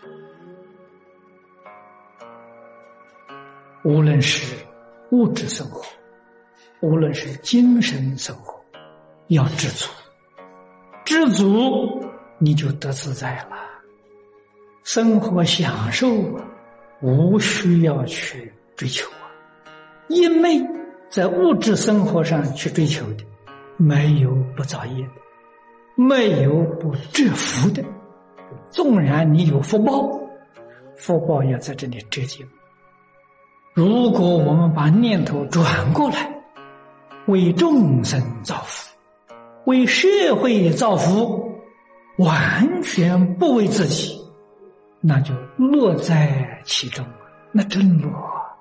无论是物质生活，无论是精神生活，要知足。知足你就得自在了，生活享受无需要去追求啊。因为在物质生活上去追求的，没有不造业的，没有不折福的。纵然你有福报，福报要在这里折旧。如果我们把念头转过来，为众生造福，为社会造福，完全不为自己，那就乐在其中，那真乐。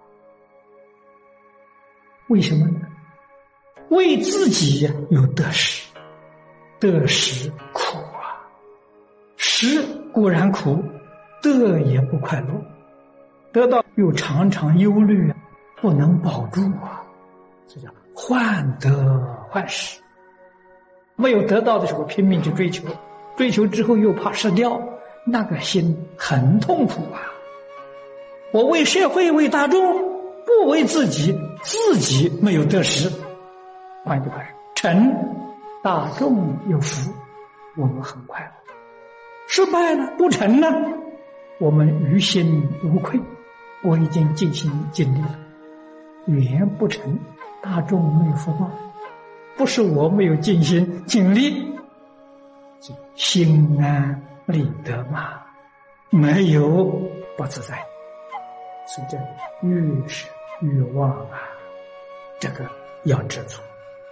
为什么呢？为自己有得失，得失苦啊，失固然苦，得也不快乐，得到又常常忧虑，不能保住啊，这叫患得患失。没有得到的时候拼命去追求，追求之后又怕失掉，那个心很痛苦啊。我为社会为大众，不为自己，自己没有得失。换句话说，成大众有福，我们很快乐；失败了不成呢，我们于心无愧，我已经尽心尽力了。缘不成，大众没有福报，不是我没有尽心尽力，心安理得嘛，没有不自在。所以这欲是欲望啊，这个要知足。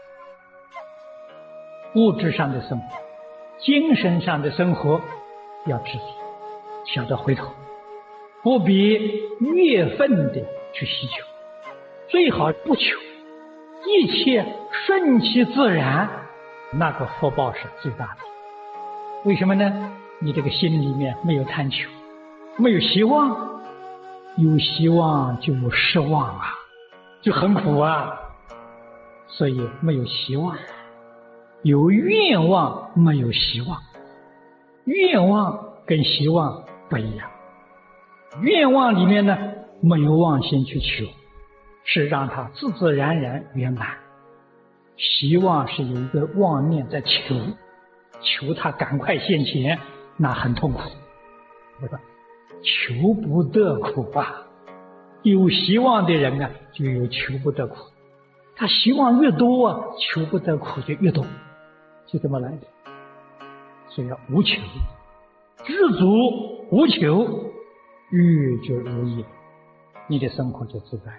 物质上的生活，精神上的生活要知足，晓得回头，不必越分的去希求，最好不求，一切顺其自然，那个福报是最大的。为什么呢？你这个心里面没有贪求，没有希望，有希望就有失望啊，就很苦啊。所以没有希望，有愿望没有希望，愿望跟希望不一样。愿望里面呢，没有妄心去求，是让它自自然然圆满。希望是有一个妄念在求，求它赶快现前，那很痛苦。求不得苦啊！有希望的人啊，就有求不得苦。他希望越多啊，求不得苦就越多，就这么来的。所以要无求，知足无求，欲就如意，你的生活就自在。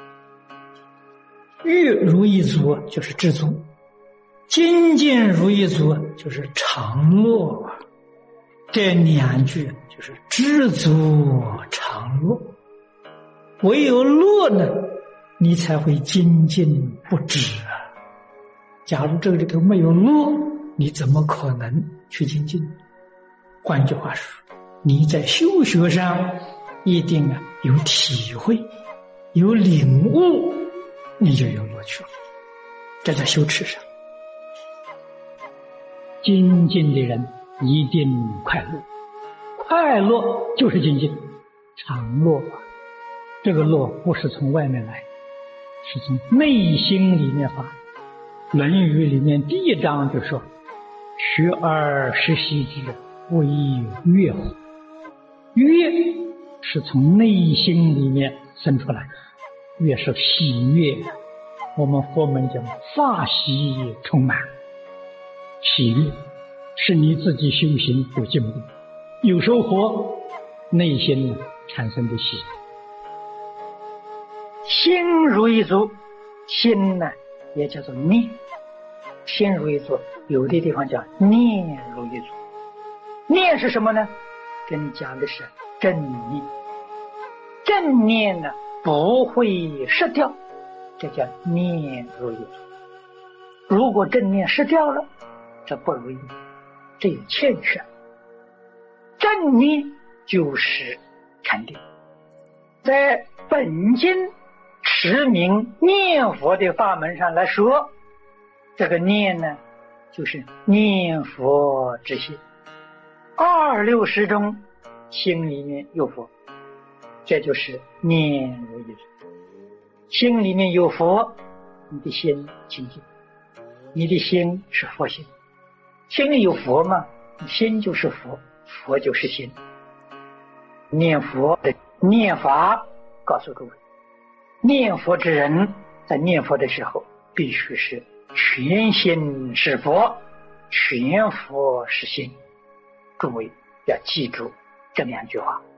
欲如意足就是知足，精进如意足就是常乐啊。这两句就是知足常乐。唯有乐呢，你才会精进不止啊。假如这里头没有乐，你怎么可能去精进？换句话说，你在修学上一定有体会，有领悟，你就有乐趣了。这在修持上，精进的人一定快乐，快乐就是精进，常乐啊。这个乐不是从外面来，是从内心里面发。论语里面第一章就说：学而时习之，不亦乐乎？乐是从内心里面生出来，乐是喜悦。我们佛门讲法喜充满，喜悦是你自己修行有进步，有收获，内心产生的喜悦。心如意足，心呢也叫做念，心如意足，有的地方叫念如意足。念是什么呢？跟你讲的是正念，正念呢不会失掉，这叫念如意足。如果正念失掉了，这不如意，这有欠缺。正念就是禅定。在本经持名念佛的法门上来说，这个念呢就是念佛之心。26识中心里面有佛，这就是念如意人。心里面有佛，你的心清净，你的心是佛心。心里有佛嘛，心就是佛，佛就是心。念佛的念法告诉各位，念佛之人在念佛的时候必须是全心是佛，全佛是心。诸位要记住这两句话。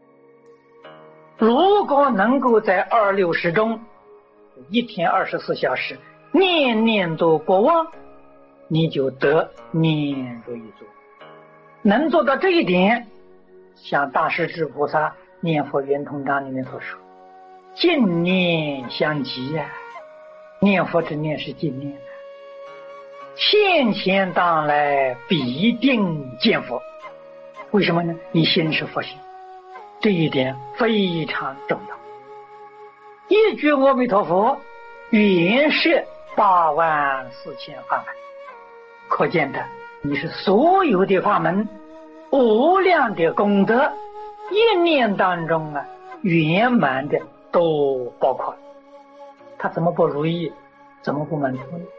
如果能够在260中一天24小时念念都不忘，你就得念如意足。能做到这一点，像大势至菩萨念佛圆通章里面所说，净念相继呀，念佛之念是净念，现前当来必定见佛。为什么呢？你心是佛心，这一点非常重要。一句阿弥陀佛，远摄84000法门，可见的你是所有的法门无量的功德，一念当中圆满的都包括了。他怎么不如意，怎么不满足呢？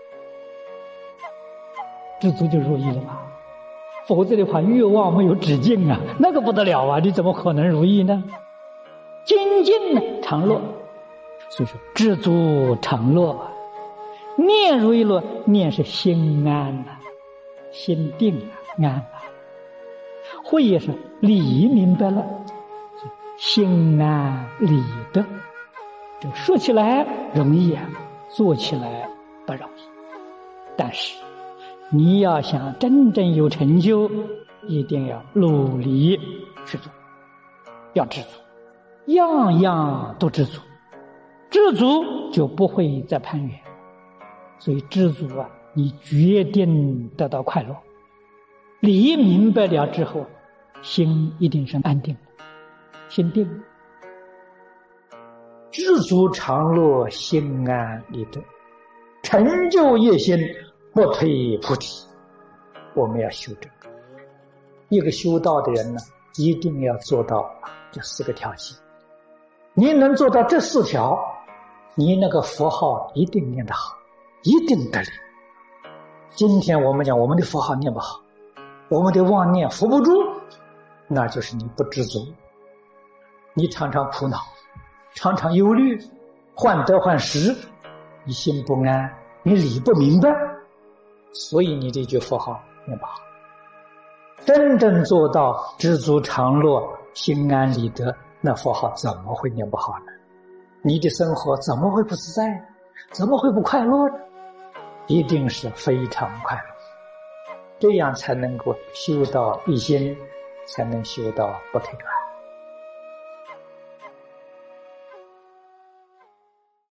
知足就如意了吧？否则的话，欲望没有止境啊，那个不得了啊！你怎么可能如意呢？精进呢，常乐。所以说，知足常乐，念如意乐，念是心安了，心定了，安了。会也是理明白了，心安理得。这说起来容易啊，做起来不容易。但是你要想真正有成就，一定要努力去做，要知足，样样都知足，知足就不会再攀缘。所以知足你决定得到快乐。理明白了之后，心一定是安定的，心定。知足常乐，心安理得，成就业心，不退菩提。我们要修这个。一个修道的人呢，一定要做到这4个条件。你能做到这4条，你那个佛号一定念得好，一定得力。今天我们讲我们的佛号念不好，我们的妄念扶不住，那就是你不知足，你常常苦恼，常常忧虑，患得患失，你心不安，你理不明白，所以你这句佛号念不好。真正做到知足常乐，心安理得，那佛号怎么会念不好呢？你的生活怎么会不自在呢？怎么会不快乐呢？一定是非常快乐，这样才能够修到一心，才能修到不退转。